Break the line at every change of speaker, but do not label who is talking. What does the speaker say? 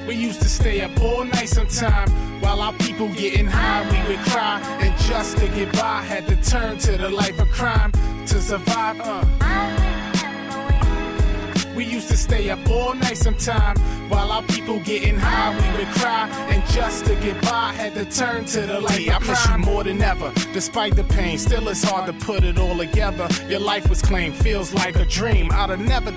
We used to stay up all night sometime while our people getting high. We would cry and just to get by had to turn to the life of crime to survive. We used to stay up all night sometime while our people getting high. We would cry and just to get by had to turn to the life of crime. I miss you more than ever, despite the pain. Still it's hard to put it all together. Your life was claimed, feels like a dream. I'd have never